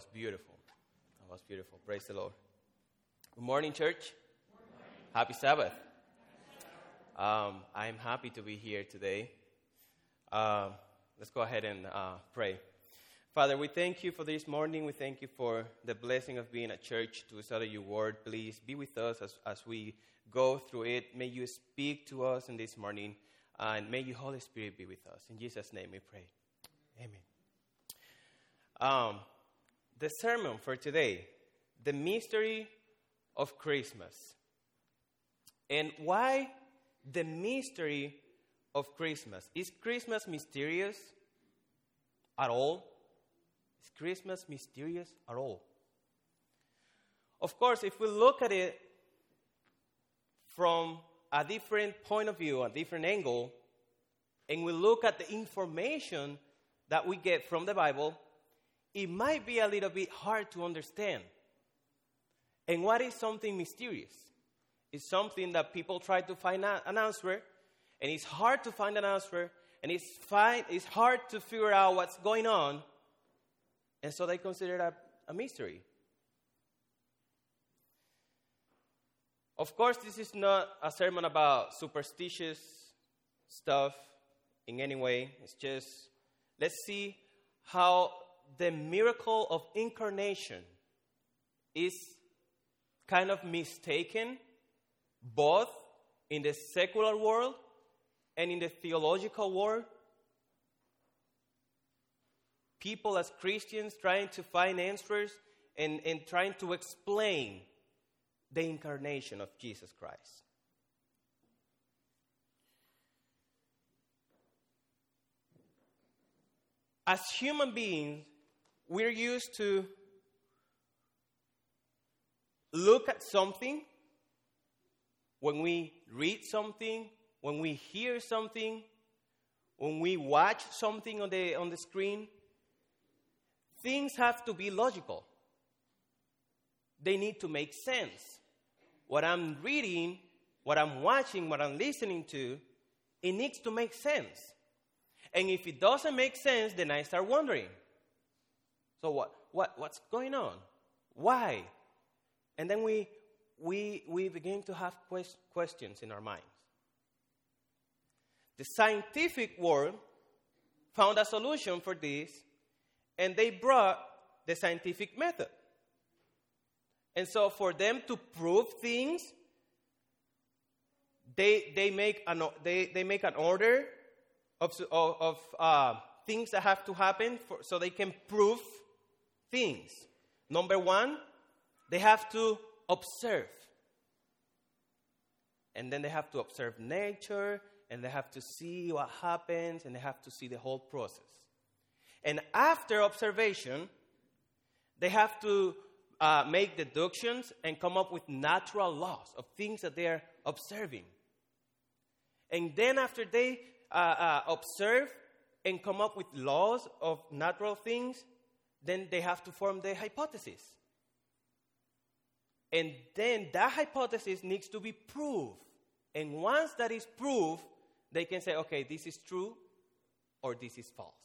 was beautiful. That was beautiful. Praise the Lord. Good morning, church. Good morning. Happy Sabbath. I'm happy to be here today. Let's go ahead and pray. Father, we thank you for this morning. We thank you for the blessing of being at church to study your word. Please be with us as we go through it. May you speak to us in this morning, and may your Holy Spirit be with us. In Jesus' name we pray. Amen. The sermon for today, the mystery of Christmas. And why the mystery of Christmas? Is Christmas mysterious at all? Is Christmas mysterious at all? Of course, if we look at it from a different point of view, a different angle, and we look at the information that we get from the Bible, it might be a little bit hard to understand. And what is something mysterious? It's something that people try to find an answer, and it's hard to find an answer, and it's hard to figure out what's going on, and so they consider it a mystery. Of course, this is not a sermon about superstitious stuff in any way. It's just, let's see how the miracle of incarnation is kind of mistaken both in the secular world and in the theological world. People as Christians trying to find answers and trying to explain the incarnation of Jesus Christ. As human beings, we're used to look at something, when we read something, when we hear something, when we watch something on the screen, things have to be logical. They need to make sense. What I'm reading, what I'm watching, what I'm listening to, it needs to make sense. And if it doesn't make sense, then I start wondering. So what's going on? Why? And then we begin to have questions in our minds. The scientific world found a solution for this, and they brought the scientific method. And so for them to prove things, they make an order of things that have to happen so they can prove things. Number one, they have to observe. And then they have to observe nature, and they have to see what happens, and they have to see the whole process. And after observation, they have to make deductions and come up with natural laws of things that they are observing. And then after they observe and come up with laws of natural things, then they have to form the hypothesis. And then that hypothesis needs to be proved. And once that is proved, they can say, okay, this is true or this is false.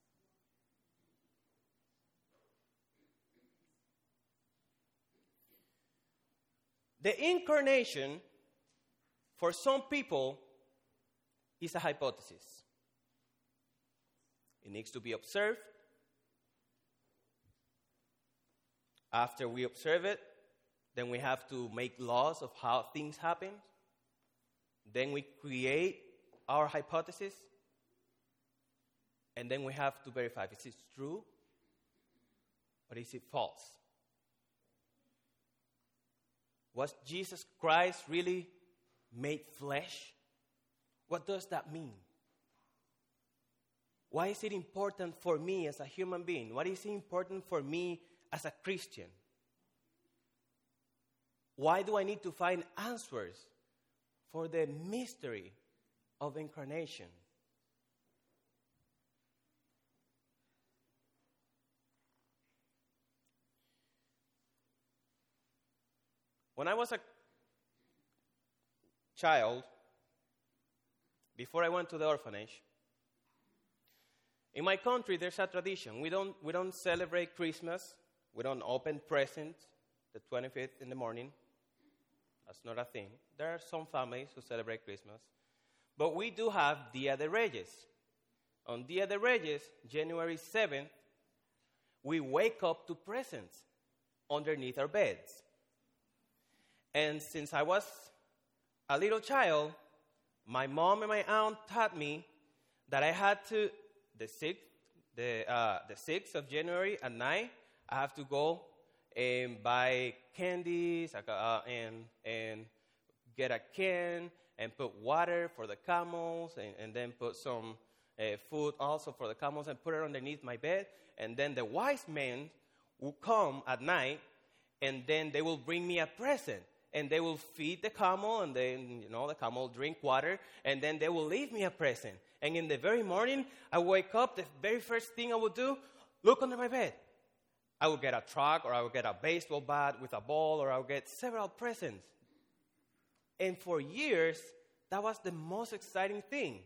The incarnation, for some people, is a hypothesis. It needs to be observed. After we observe it, then we have to make laws of how things happen. Then we create our hypothesis. And then we have to verify, is it true or is it false? Was Jesus Christ really made flesh? What does that mean? Why is it important for me as a human being? Why is it important for me as a Christian? Why do I need to find answers for the mystery of incarnation? When I was a child, before I went to the orphanage, in my country there's a tradition. We don't celebrate Christmas We don't open presents the 25th in the morning. That's not a thing. There are some families who celebrate Christmas. But we do have Dia de Reyes. On Dia de Reyes, January 7th, we wake up to presents underneath our beds. And since I was a little child, my mom and my aunt taught me that I had to, the 6th of January at night, I have to go and buy candies and get a can and put water for the camels and then put some food also for the camels and put it underneath my bed. And then the wise men will come at night and then they will bring me a present. And they will feed the camel, and then, the camel will drink water, and then they will leave me a present. And in the very morning, I wake up, the very first thing I will do, look under my bed. I will get a truck, or I will get a baseball bat with a ball, or I will get several presents. And for years, that was the most exciting thing.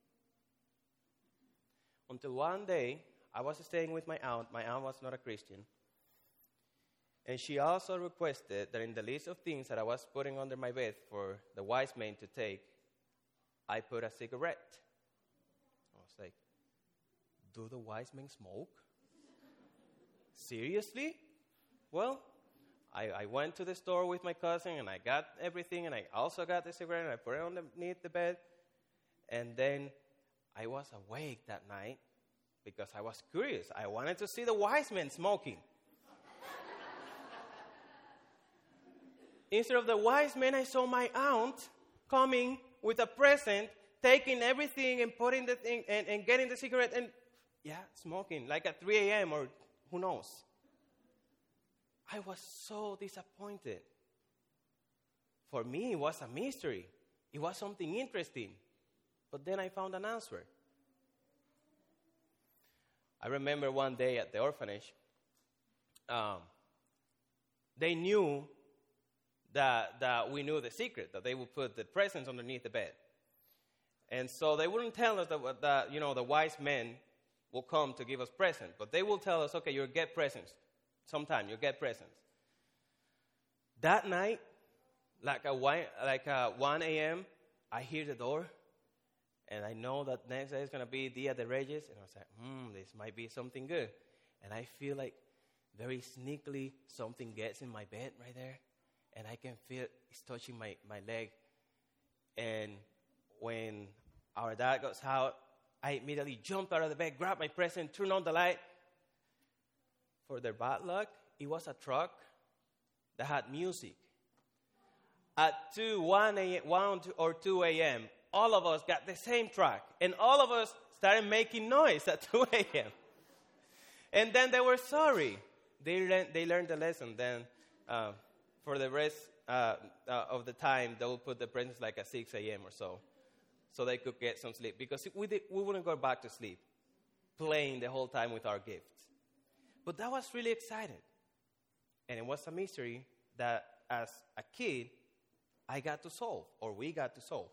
Until one day, I was staying with my aunt. My aunt was not a Christian. And she also requested that in the list of things that I was putting under my bed for the wise men to take, I put a cigarette. I was like, do the wise men smoke? Seriously? Well, I went to the store with my cousin, and I got everything, and I also got the cigarette, and I put it underneath the bed. And then I was awake that night because I was curious. I wanted to see the wise men smoking. Instead of the wise men, I saw my aunt coming with a present, taking everything and putting the thing and getting the cigarette and, smoking, like at 3 a.m. or who knows. I was so disappointed. For me, it was a mystery. It was something interesting. But then I found an answer. I remember one day at the orphanage, they knew that we knew the secret, that they would put the presents underneath the bed. And so they wouldn't tell us that the wise men will come to give us presents, but they will tell us, okay, you'll get presents. Sometime you'll get presents. That night, like 1 a.m., I hear the door, and I know that next day is going to be Dia de Reyes, and I was like, this might be something good. And I feel like very sneakily something gets in my bed right there. And I can feel it's touching my leg. And when our dad goes out, I immediately jumped out of the bed, grabbed my present, turned on the light. For their bad luck, it was a truck that had music. At 1 or 2 a.m., all of us got the same track. And all of us started making noise at 2 a.m. And then they were sorry. They learned the lesson then. For the rest of the time, they will put the presents like at 6 a.m. or so they could get some sleep. Because we wouldn't go back to sleep, playing the whole time with our gifts. But that was really exciting. And it was a mystery that, as a kid, I got to solve, or we got to solve.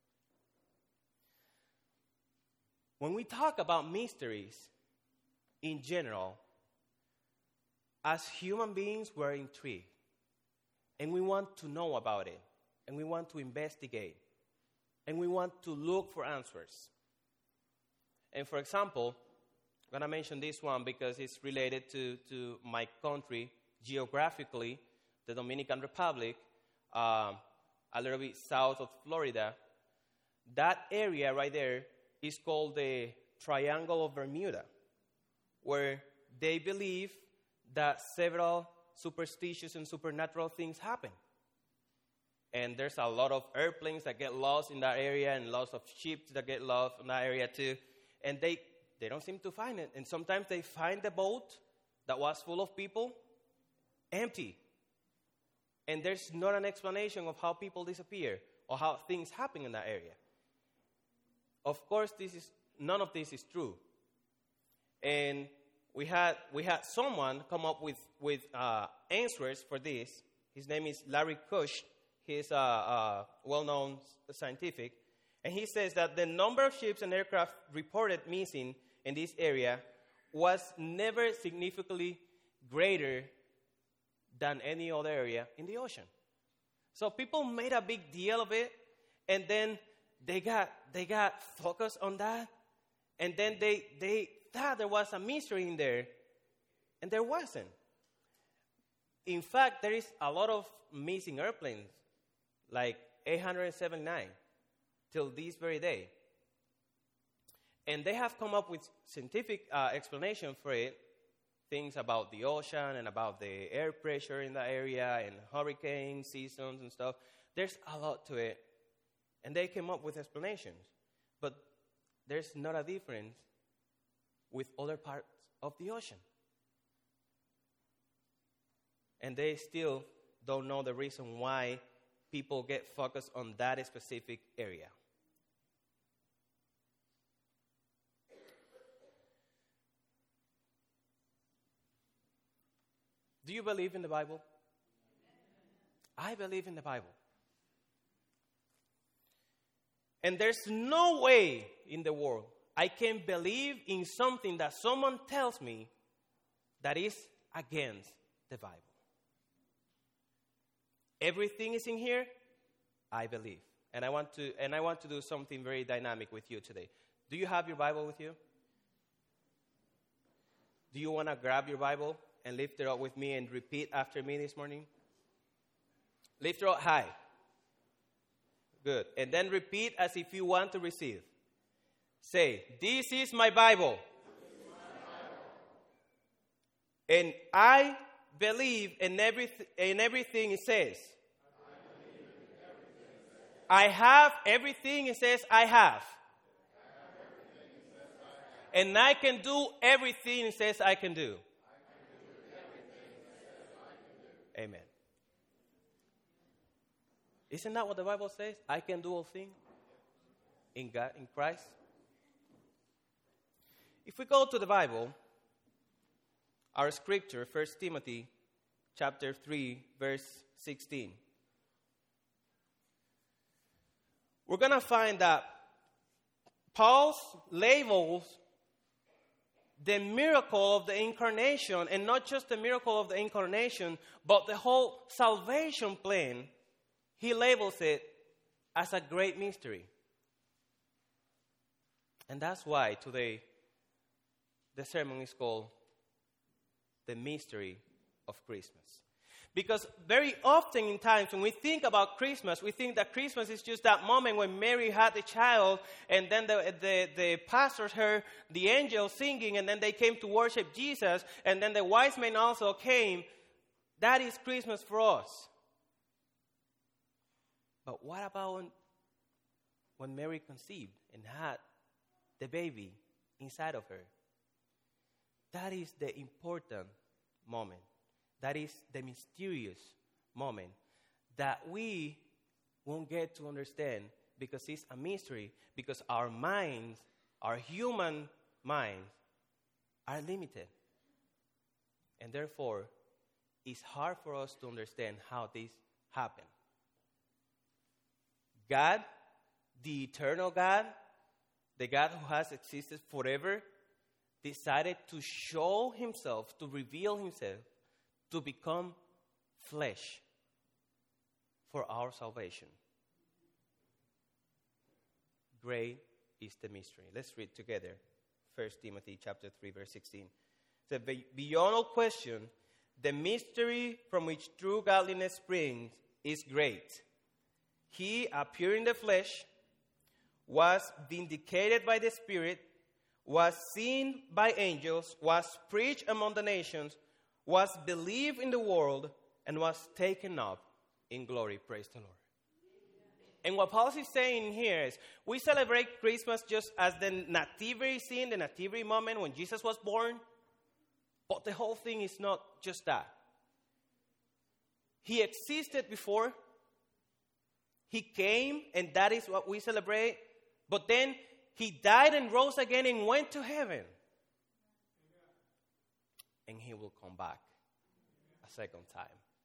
When we talk about mysteries in general, as human beings, we're intrigued. And we want to know about it. And we want to investigate. And we want to look for answers. And for example, I'm going to mention this one because it's related to my country geographically, the Dominican Republic, a little bit south of Florida. That area right there is called the Triangle of Bermuda, where they believe that several superstitious and supernatural things happen. And there's a lot of airplanes that get lost in that area and lots of ships that get lost in that area too. And they don't seem to find it. And sometimes they find the boat that was full of people empty. And there's not an explanation of how people disappear or how things happen in that area. Of course, none of this is true. And we had someone come up with answers for this. His name is Larry Kush. He's a well-known scientific. And he says that the number of ships and aircraft reported missing in this area was never significantly greater than any other area in the ocean. So people made a big deal of it, and then they got focused on that, and then they thought there was a mystery in there, and there wasn't. In fact, there is a lot of missing airplanes, like 879, till this very day. And they have come up with scientific explanation for it, things about the ocean and about the air pressure in the area and hurricane seasons and stuff. There's a lot to it. And they came up with explanations. But there's not a difference with other parts of the ocean. And they still don't know the reason why people get focused on that specific area. Do you believe in the Bible? I believe in the Bible. And there's no way in the world I can believe in something that someone tells me that is against the Bible. Everything is in here, I believe. And I want to do something very dynamic with you today. Do you have your Bible with you? Do you want to grab your Bible and lift it up with me and repeat after me this morning? Lift it up high. Good. And then repeat as if you want to receive. Say, this is my Bible. And I believe in everything it says. I have everything it says I have. And I can do everything it says I can do. Amen. Isn't that what the Bible says? I can do all things in God, in Christ. If we go to the Bible, our scripture, 1 Timothy chapter 3, verse 16. We're going to find that Paul labels the miracle of the incarnation, and not just the miracle of the incarnation, but the whole salvation plan. He labels it as a great mystery. And that's why today the sermon is called The Mystery of Christmas. Because very often in times when we think about Christmas, we think that Christmas is just that moment when Mary had the child, and then the pastors heard the angels singing, and then they came to worship Jesus, and then the wise men also came. That is Christmas for us. But what about when Mary conceived and had the baby inside of her? That is the important moment. That is the mysterious moment that we won't get to understand because it's a mystery, because our minds, our human minds, are limited. And therefore, it's hard for us to understand how this happened. God, the eternal God, the God who has existed forever, decided to show himself, to reveal himself, to become flesh for our salvation. Great is the mystery. Let's read together 1 Timothy chapter 3, verse 16. It says, beyond all question, the mystery from which true godliness springs is great. He appeared in the flesh, was vindicated by the Spirit, was seen by angels, was preached among the nations, was believed in the world, and was taken up in glory. Praise the Lord. And what Paul is saying here is, we celebrate Christmas just as the nativity scene, the nativity moment when Jesus was born. But the whole thing is not just that. He existed before. He came, and that is what we celebrate. But then he died and rose again and went to heaven. And he will come back a second time.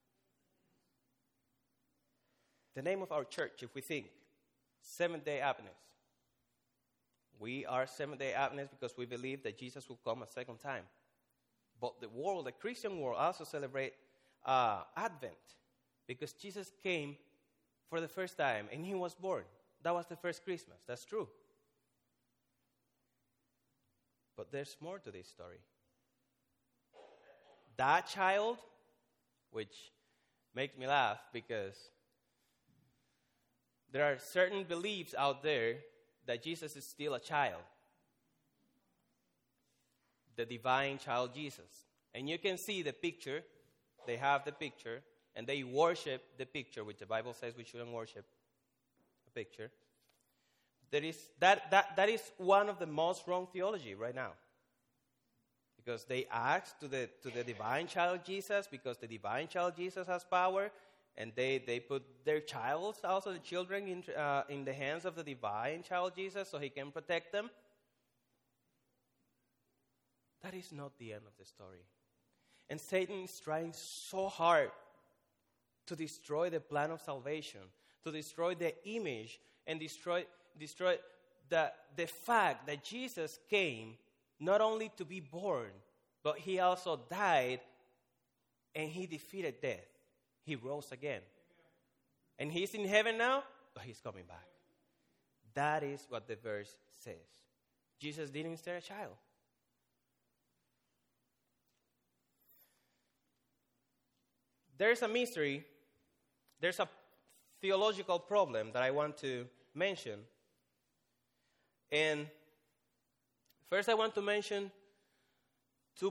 The name of our church, if we think, Seventh-day Adventists. We are Seventh-day Adventists because we believe that Jesus will come a second time. But the world, the Christian world, also celebrate Advent because Jesus came for the first time and he was born. That was the first Christmas. That's true. But there's more to this story. That child, which makes me laugh because there are certain beliefs out there that Jesus is still a child. The divine child Jesus. And you can see the picture. They have the picture. And they worship the picture, which the Bible says we shouldn't worship a picture. That is one of the most wrong theology right now. Because they ask to the divine child Jesus, because the divine child Jesus has power, and they put their child, also the children, in the hands of the divine child Jesus so he can protect them. That is not the end of the story. And Satan is trying so hard to destroy the plan of salvation, to destroy the image, and destroy the fact that Jesus came not only to be born, but he also died and he defeated death. He rose again. And he's in heaven now, but he's coming back. That is what the verse says. Jesus didn't stay a child. There's a mystery. There's a theological problem that I want to mention. And first I want to mention two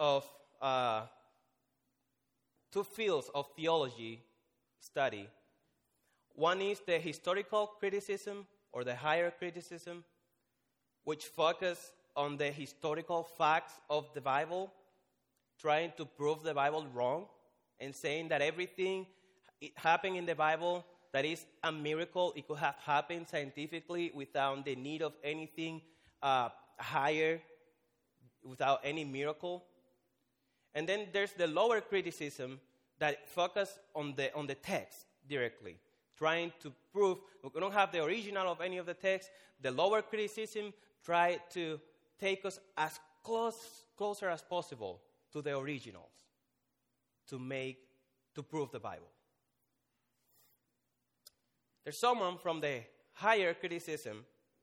fields of theology study. One is the historical criticism or the higher criticism, which focus on the historical facts of the Bible, trying to prove the Bible wrong and saying that everything happened in the Bible that is a miracle, it could have happened scientifically without the need of anything higher, without any miracle. And then there's the lower criticism that focus on the text directly, trying to prove we don't have the original of any of the text. The lower criticism try to take us as closer as possible to the originals to prove the Bible. There's someone from the higher criticism.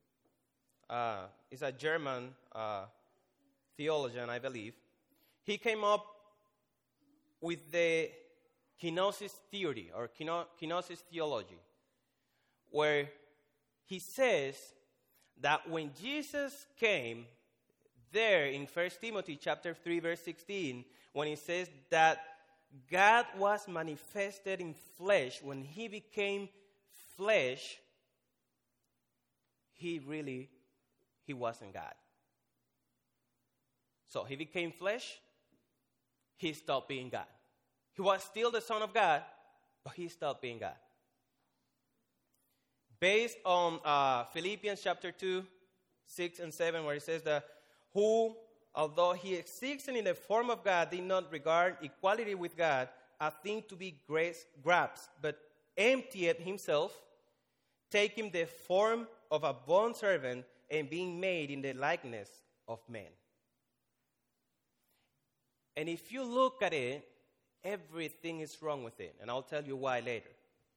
Is a German theologian, I believe. He came up with the kenosis theory or kenosis theology, where he says that when Jesus came there in 1 Timothy chapter 3, verse 16, when he says that God was manifested in flesh, when he became flesh, he wasn't God. So he became flesh, he stopped being God. He was still the Son of God, but he stopped being God. Based on Philippians chapter 2, 6 and 7, where it says that who, although he existed in the form of God, did not regard equality with God a thing to be grasped, but emptied himself, taking the form of a bondservant and being made in the likeness of men. And if you look at it, everything is wrong with it. And I'll tell you why later.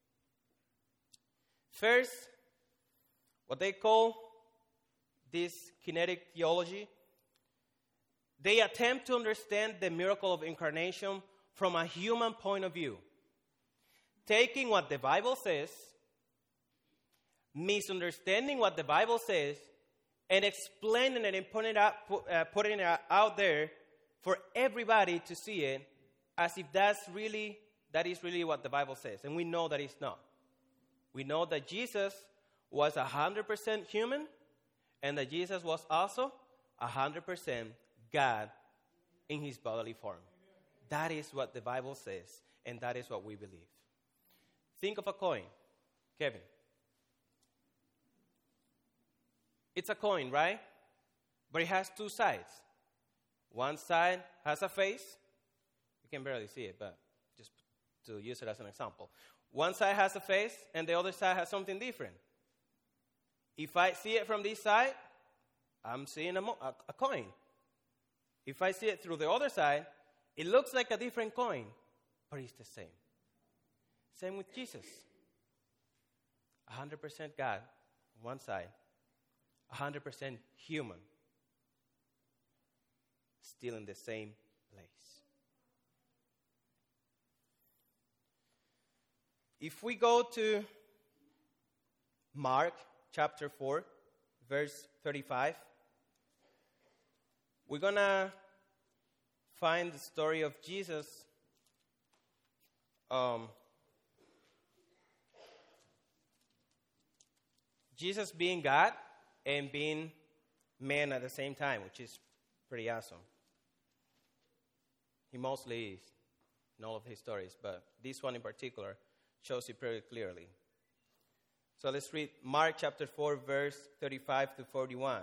First, what they call this kinetic theology, they attempt to understand the miracle of incarnation from a human point of view. Taking what the Bible says, misunderstanding what the Bible says, and explaining it and putting it out there for everybody to see it as if that is really what the Bible says. And we know that it's not. We know that Jesus was 100% human and that Jesus was also 100% God in his bodily form. That is what the Bible says, and that is what we believe. Think of a coin, Kevin. It's a coin, right? But it has two sides. One side has a face. You can barely see it, but just to use it as an example. One side has a face, and the other side has something different. If I see it from this side, I'm seeing a coin. If I see it through the other side, it looks like a different coin, but it's the same. Same with Jesus. 100% God on one side, 100% human, still in the same place. If we go to Mark chapter 4, verse 35, we're going to find the story of Jesus Jesus being God and being man at the same time, which is pretty awesome. He mostly is in all of his stories, but this one in particular shows it pretty clearly. So let's read Mark chapter 4, verse 35 to 41.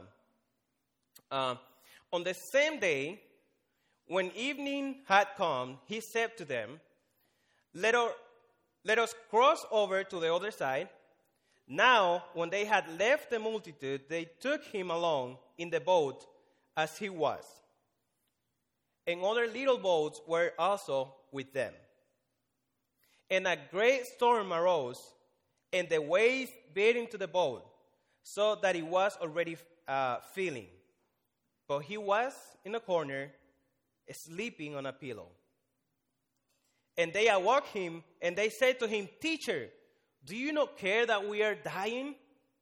On the same day, when evening had come, he said to them, Let us cross over to the other side. Now, when they had left the multitude, they took him along in the boat as he was. And other little boats were also with them. And a great storm arose, and the waves beat into the boat, so that it was already filling. But he was in a corner, sleeping on a pillow. And they awoke him, and they said to him, Teacher, do you not care that we are dying?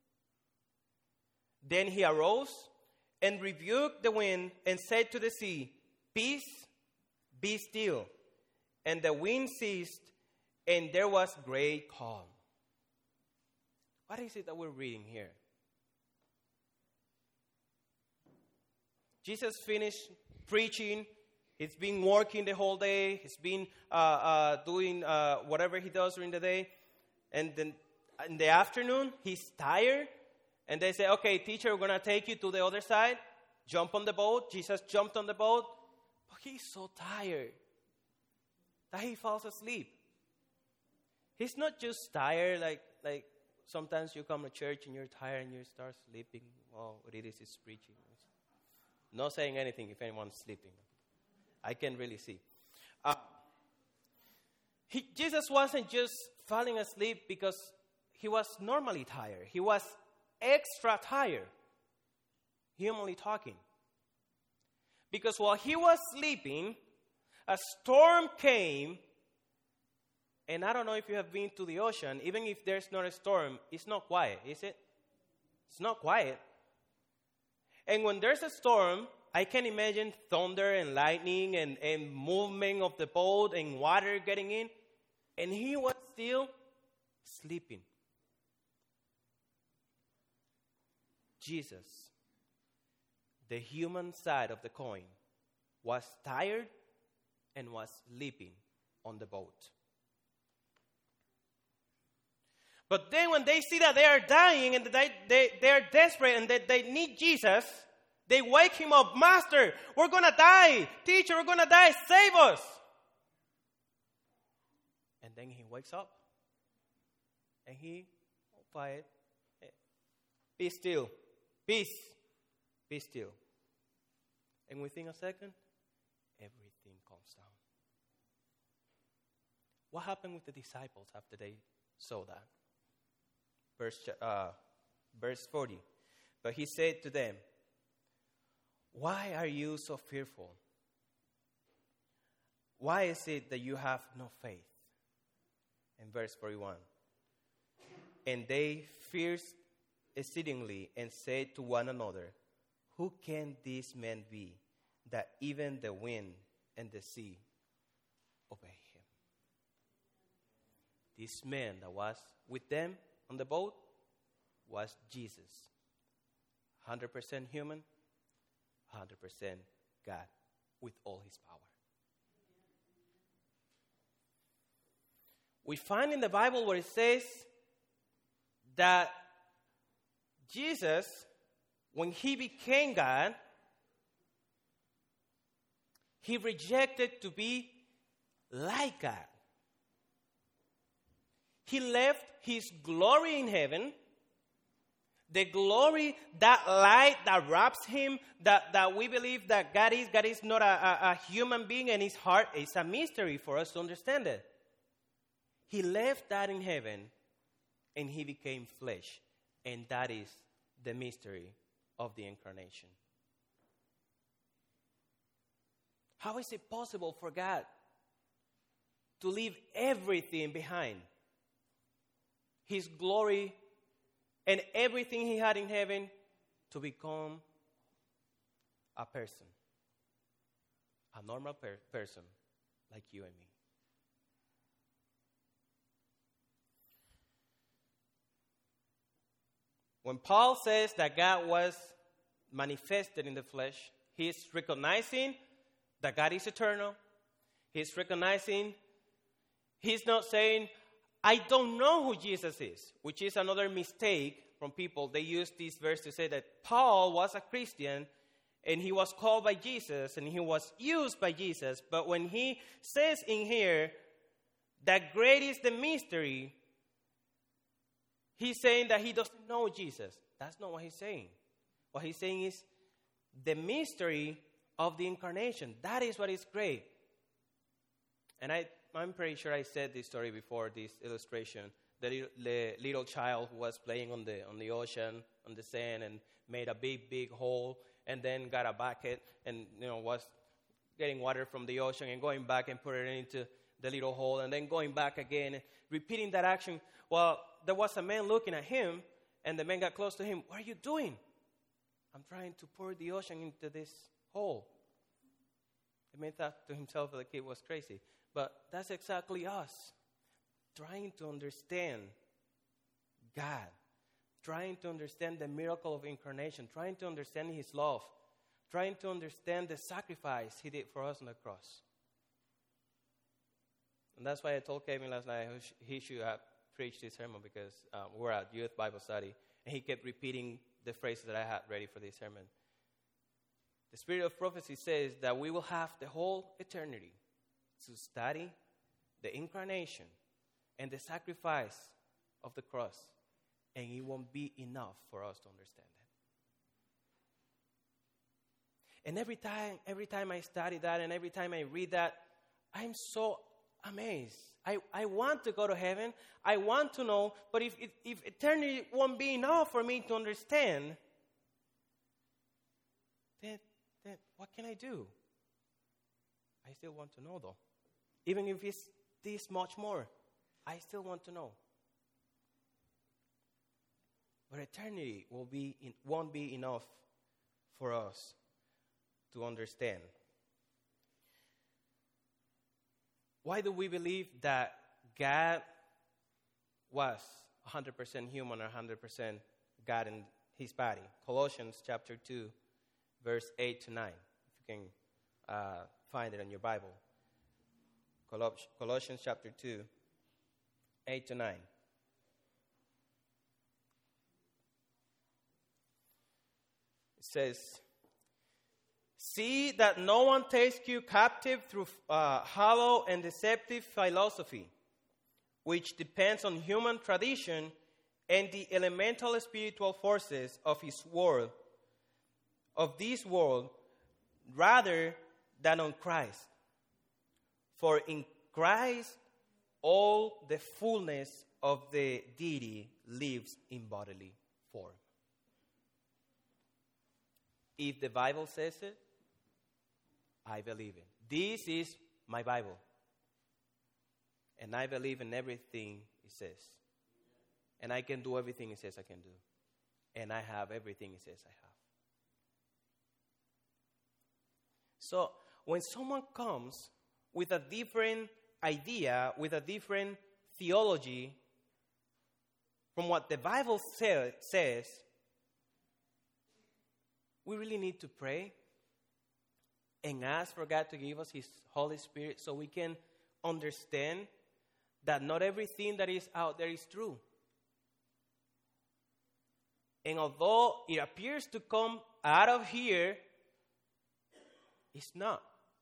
Then he arose and rebuked the wind and said to the sea, Peace, be still. And the wind ceased, and there was great calm. What is it that we're reading here? Jesus finished preaching. He's been working the whole day. He's been doing whatever he does during the day. And then in the afternoon, he's tired. And they say, okay, teacher, we're going to take you to the other side. Jump on the boat. Jesus jumped on the boat. But he's so tired that he falls asleep. He's not just tired like sometimes you come to church and you're tired and you start sleeping. Oh, what it is preaching. Not saying anything if anyone's sleeping. I can really see. Jesus wasn't just falling asleep because he was normally tired. He was extra tired, humanly talking. Because while he was sleeping, a storm came. And I don't know if you have been to the ocean. Even if there's not a storm, it's not quiet, is it? It's not quiet. And when there's a storm, I can imagine thunder and lightning and movement of the boat and water getting in. And he was still sleeping. Jesus, the human side of the coin, was tired and was sleeping on the boat. But then when they see that they are dying and they are desperate and that they need Jesus, they wake him up. Master, we're going to die. Teacher, we're going to die. Save us. And then he wakes up. And he, quiet, be still. Peace. Be still. And within a second, everything calms down. What happened with the disciples after they saw that? Verse 40. But he said to them, why are you so fearful? Why is it that you have no faith? In verse 41. And they feared exceedingly and said to one another, who can this man be that even the wind and the sea obey him? This man that was with them on the boat was Jesus. 100% human, 100% God with all his power. We find in the Bible where it says that Jesus, when he became God, he rejected to be like God. He left his glory in heaven, The glory, that light that wraps him, that we believe that God is not a human being, and his heart is a mystery for us to understand it. He left that in heaven and he became flesh. And that is the mystery of the incarnation. How is it possible for God to leave everything behind? His glory and everything he had in heaven to become a person. A normal person like you and me. When Paul says that God was manifested in the flesh, he's recognizing that God is eternal. He's recognizing, he's not saying, I don't know who Jesus is, which is another mistake from people. They use this verse to say that Paul was a Christian and he was called by Jesus and he was used by Jesus. But when he says in here that great is the mystery, he's saying that he doesn't know Jesus. That's not what he's saying. What he's saying is the mystery of the incarnation. That is what is great. And I'm pretty sure I said this story before, this illustration. The little child who was playing on the ocean, on the sand, and made a big hole, and then got a bucket and was getting water from the ocean and going back and put it into the little hole, and then going back again, repeating that action. Well, there was a man looking at him, and the man got close to him. What are you doing? I'm trying to pour the ocean into this hole. The man thought to himself that the kid was crazy. But that's exactly us. Trying to understand God. Trying to understand the miracle of incarnation. Trying to understand his love. Trying to understand the sacrifice he did for us on the cross. And that's why I told Kevin last night he should have preached this sermon, because we're at youth Bible study, and he kept repeating the phrases that I had ready for this sermon. The spirit of prophecy says that we will have the whole eternity to study the incarnation and the sacrifice of the cross, and it won't be enough for us to understand it. And every time I study that and every time I read that, I'm so amazed. I want to go to heaven. I want to know, but if eternity won't be enough for me to understand, then what can I do? I still want to know, though. Even if it's this much more, I still want to know. But eternity won't be enough for us to understand. Why do we believe that God was 100% human or 100% God in his body? Colossians chapter 2, verse 8 to 9. If you can find it in your Bible. Colossians chapter 2, 8 to 9. It says, see that no one takes you captive through hollow and deceptive philosophy, which depends on human tradition and the elemental spiritual forces of this world, rather than on Christ. For in Christ, all the fullness of the deity lives in bodily form. If the Bible says it, I believe it. This is my Bible. And I believe in everything it says. And I can do everything it says I can do. And I have everything it says I have. So, when someone comes with a different idea, with a different theology from what the Bible says, we really need to pray and ask for God to give us his Holy Spirit so we can understand that not everything that is out there is true. And although it appears to come out of here, it's not.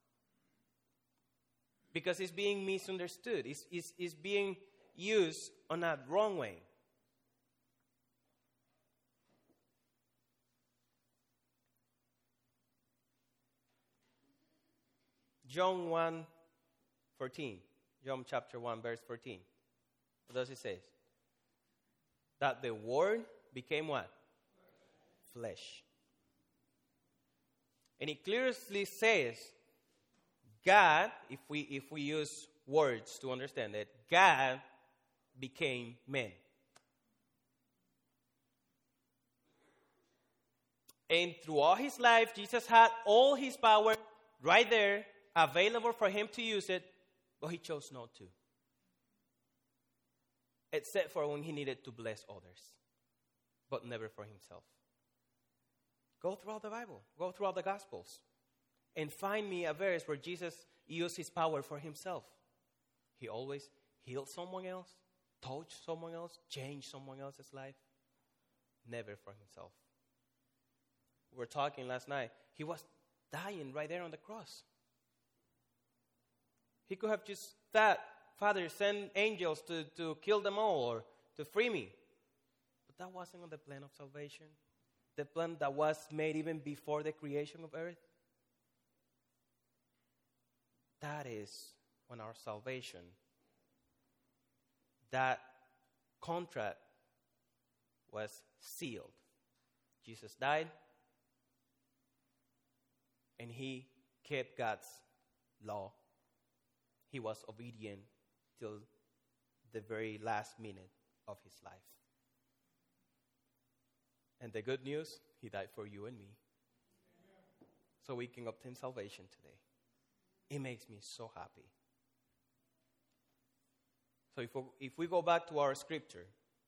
Because it's being misunderstood. It's being used on a wrong way. John 1:14. John chapter 1, verse 14. What does it say? That the Word became what? Flesh. And it clearly says, God, if we use words to understand it, God became man. And throughout his life, Jesus had all his power right there, available for him to use it, but he chose not to. Except for when he needed to bless others, but never for himself. Go throughout the Bible, go throughout the Gospels, and find me a verse where Jesus used his power for himself. He always healed someone else, touched someone else, changed someone else's life, never for himself. We were talking last night. He was dying right there on the cross. He could have just thought, Father, send angels to kill them all or to free me. But that wasn't on the plan of salvation. The plan that was made even before the creation of earth. That is when our salvation, that contract was sealed. Jesus died, and he kept God's law. He was obedient till the very last minute of his life. And the good news, he died for you and me. So we can obtain salvation today. It makes me so happy. So if we go back to our scripture,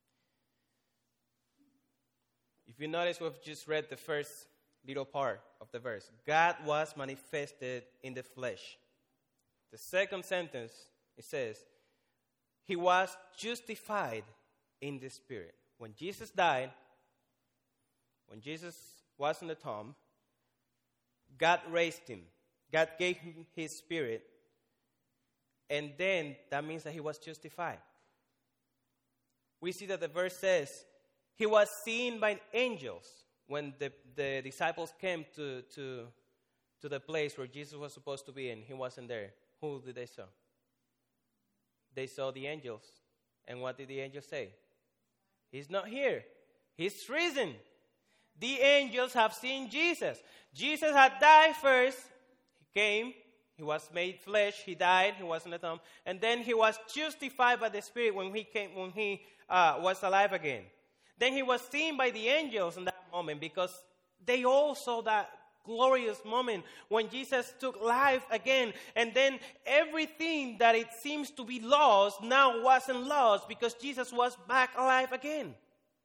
if you notice, we've just read the first little part of the verse. God was manifested in the flesh. The second sentence, it says, he was justified in the Spirit. When Jesus died, when Jesus was in the tomb, God raised him. God gave him his Spirit. And then that means that he was justified. We see that the verse says, he was seen by angels. When the disciples came to the place where Jesus was supposed to be and he wasn't there, who did they saw? They saw the angels. And what did the angels say? He's not here. He's risen. The angels have seen Jesus. Jesus had died first. He came. He was made flesh. He died. He was in the tomb. And then he was justified by the Spirit when he was alive again. Then he was seen by the angels in that moment because they all saw that glorious moment when Jesus took life again. And then everything that it seems to be lost now wasn't lost because Jesus was back alive again.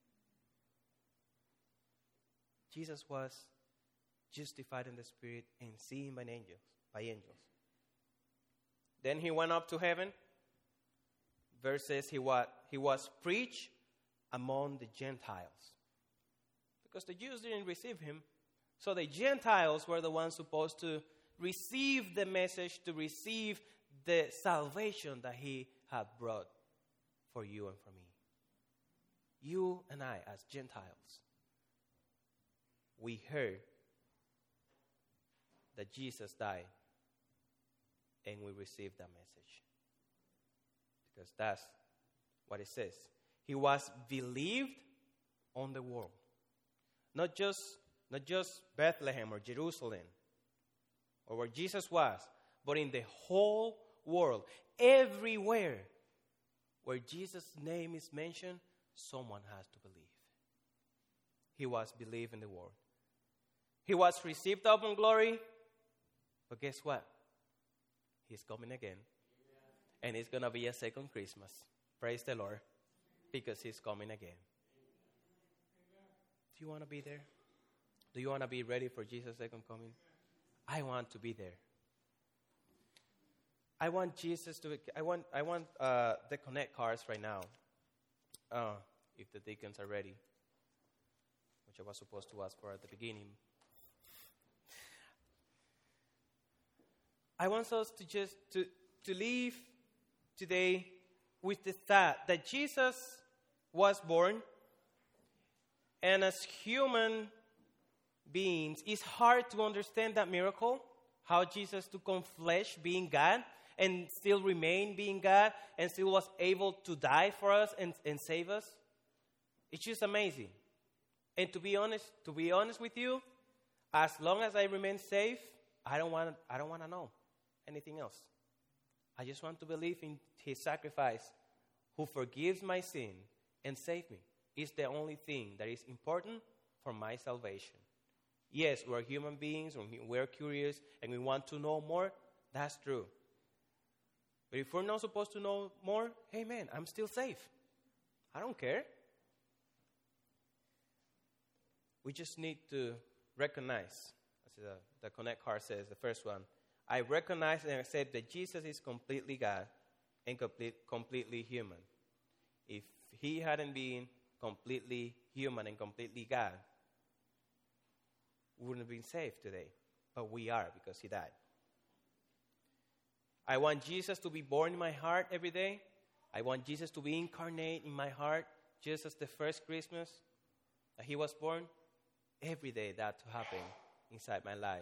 Jesus was justified in the Spirit and seen by angels. Then he went up to heaven. Verse says he was preached among the Gentiles. Because the Jews didn't receive him. So the Gentiles were the ones supposed to receive the message, to receive the salvation that he had brought for you and for me. You and I, as Gentiles, we heard that Jesus died and we received that message. Because that's what it says. He was believed on the world. Not just Bethlehem or Jerusalem or where Jesus was, but in the whole world. Everywhere where Jesus' name is mentioned, someone has to believe. He was believed in the world. He was received up in glory, but guess what? He's coming again. And it's going to be a second Christmas. Praise the Lord. Because he's coming again. Do you want to be there? Do you want to be ready for Jesus' second coming? I want to be there. I want Jesus to. I want the Connect cards right now. If the deacons are ready, which I was supposed to ask for at the beginning. I want us to just to leave today with the thought that Jesus was born, and as human beings, it's hard to understand that miracle, how Jesus took on flesh, being God, and still remained being God, and still was able to die for us and save us. It's just amazing. And to be honest with you, as long as I remain safe, I don't want to know anything else. I just want to believe in his sacrifice, who forgives my sin and saves me. It's the only thing that is important for my salvation. Yes, we're human beings, we're curious, and we want to know more. That's true. But if we're not supposed to know more, hey man, I'm still safe. I don't care. We just need to recognize, as the Connect card says, the first one, I recognize and accept that Jesus is completely God and completely human. If he hadn't been completely human and completely God, we wouldn't have been saved today. But we are, because he died. I want Jesus to be born in my heart every day. I want Jesus to be incarnate in my heart, just as the first Christmas that he was born. Every day that to happen inside my life.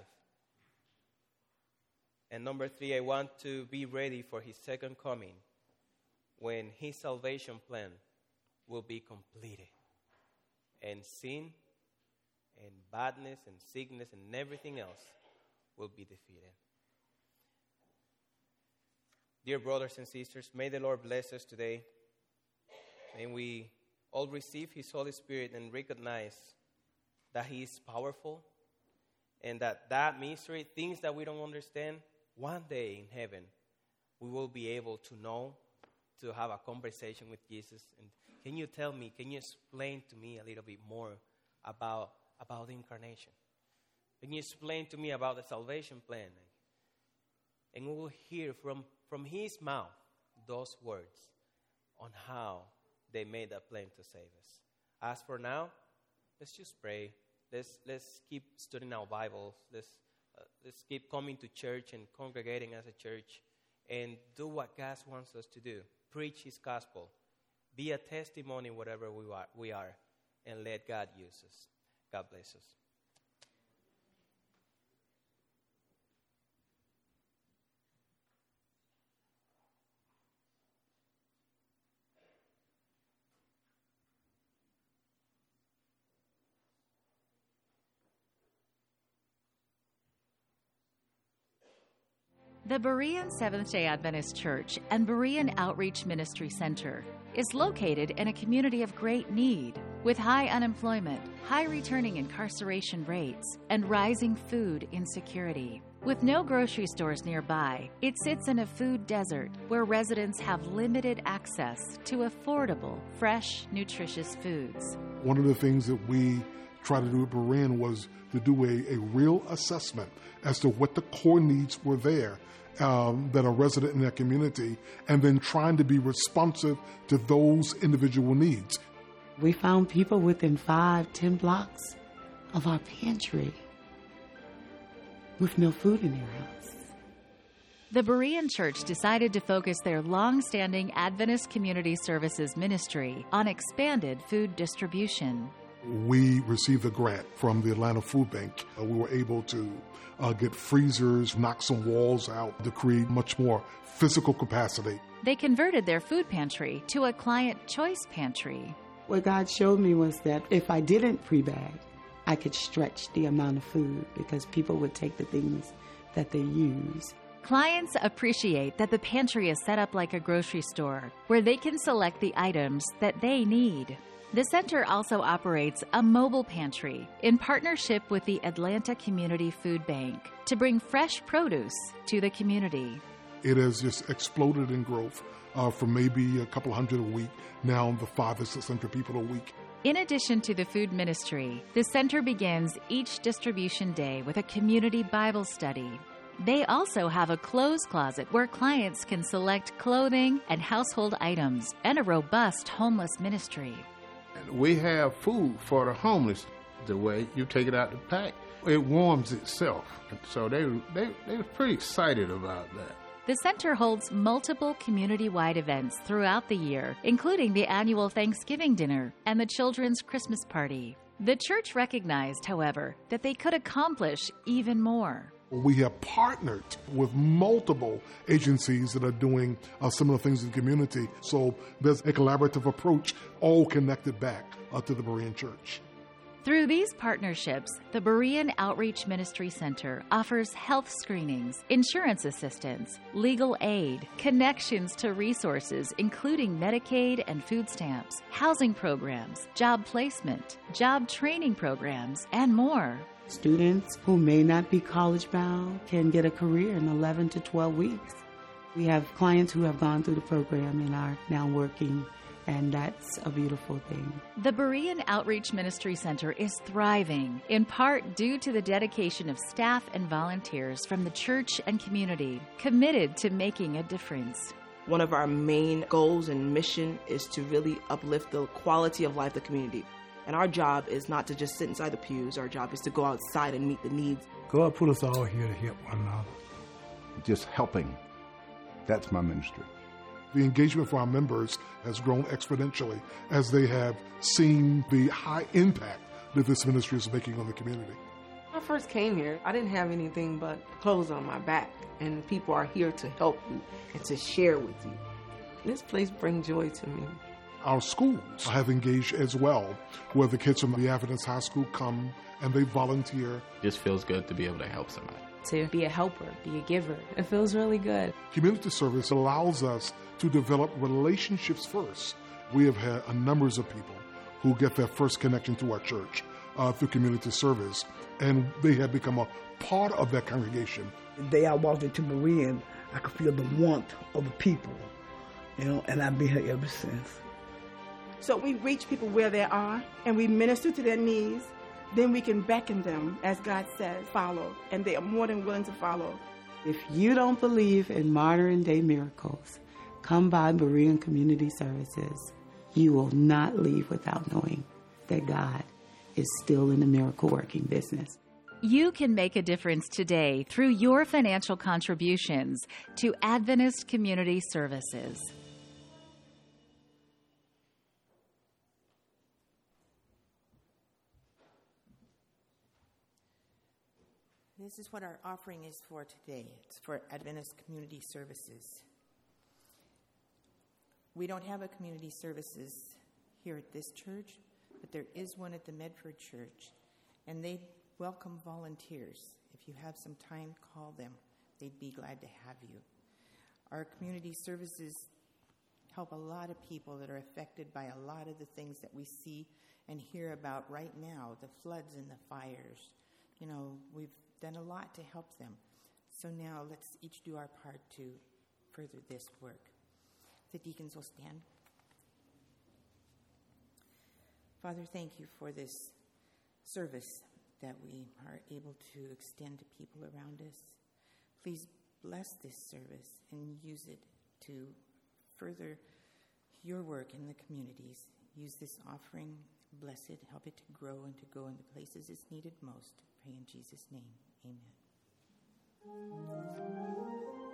And number 3, I want to be ready for his second coming, when his salvation plan will be completed. And sin and badness and sickness and everything else will be defeated. Dear brothers and sisters, may the Lord bless us today. May we all receive his Holy Spirit and recognize that he is powerful, and that mystery, things that we don't understand, one day in heaven, we will be able to know, to have a conversation with Jesus. And can you explain to me a little bit more about the incarnation? Can you explain to me about the salvation plan? And we will hear from his mouth those words on how they made that plan to save us. As for now, let's just pray. Let's keep studying our Bibles. Let's keep coming to church and congregating as a church, and do what God wants us to do. Preach his gospel. Be a testimony wherever we are, and let God use us. God bless us. The Berean Seventh-day Adventist Church and Berean Outreach Ministry Center is located in a community of great need, with high unemployment, high returning incarceration rates, and rising food insecurity. With no grocery stores nearby, it sits in a food desert where residents have limited access to affordable, fresh, nutritious foods. One of the things that we try to do at Berean was to do a real assessment as to what the core needs were there that are resident in that community, and then trying to be responsive to those individual needs. We found people within 5-10 blocks of our pantry with no food in their house. The Berean Church decided to focus their long-standing Adventist Community Services ministry on expanded food distribution. We received a grant from the Atlanta Food Bank. We were able to get freezers, knock some walls out to create much more physical capacity. They converted their food pantry to a client choice pantry. What God showed me was that if I didn't pre-bag, I could stretch the amount of food because people would take the things that they use. Clients appreciate that the pantry is set up like a grocery store where they can select the items that they need. The center also operates a mobile pantry in partnership with the Atlanta Community Food Bank to bring fresh produce to the community. It has just exploded in growth from maybe a couple hundred a week, now the 500 or 600 people a week. In addition to the food ministry, the center begins each distribution day with a community Bible study. They also have a clothes closet where clients can select clothing and household items, and a robust homeless ministry. We have food for the homeless. The way you take it out the pack, it warms itself. So they were pretty excited about that. The center holds multiple community-wide events throughout the year, including the annual Thanksgiving dinner and the children's Christmas party. The church recognized, however, that they could accomplish even more. We have partnered with multiple agencies that are doing similar things in the community. So there's a collaborative approach, all connected back to the Berean Church. Through these partnerships, the Berean Outreach Ministry Center offers health screenings, insurance assistance, legal aid, connections to resources including Medicaid and food stamps, housing programs, job placement, job training programs, and more. Students who may not be college bound can get a career in 11 to 12 weeks. We have clients who have gone through the program and are now working, and that's a beautiful thing. The Berean Outreach Ministry Center is thriving, in part due to the dedication of staff and volunteers from the church and community, committed to making a difference. One of our main goals and mission is to really uplift the quality of life of the community. And our job is not to just sit inside the pews. Our job is to go outside and meet the needs. God put us all here to help one another. Just helping. That's my ministry. The engagement for our members has grown exponentially as they have seen the high impact that this ministry is making on the community. When I first came here, I didn't have anything but clothes on my back, and people are here to help you and to share with you. This place brings joy to me. Our schools have engaged as well, where the kids from the Adventist High School come and they volunteer. It just feels good to be able to help somebody. To be a helper, be a giver. It feels really good. Community service allows us to develop relationships first. We have had numbers of people who get their first connection to our church through community service, and they have become a part of that congregation. The day I walked into Berean, I could feel the warmth of the people, and I've been here ever since. So we reach people where they are, and we minister to their needs. Then we can beckon them, as God says, follow, and they are more than willing to follow. If you don't believe in modern-day miracles, come by Berean Community Services. You will not leave without knowing that God is still in the miracle-working business. You can make a difference today through your financial contributions to Adventist Community Services. This is what our offering is for today. It's for Adventist Community Services. We don't have a community services here at this church, but there is one at the Medford Church, and they welcome volunteers. If you have some time, call them. They'd be glad to have you. Our community services help a lot of people that are affected by a lot of the things that we see and hear about right now, the floods and the fires. We've done a lot to help them. So now let's each do our part to further this work. The deacons will stand. Father, thank you for this service that we are able to extend to people around us. Please bless this service and use it to further your work in the communities. Use this offering, bless it, help it to grow and to go in the places it's needed most. Pray in Jesus' name. Amen.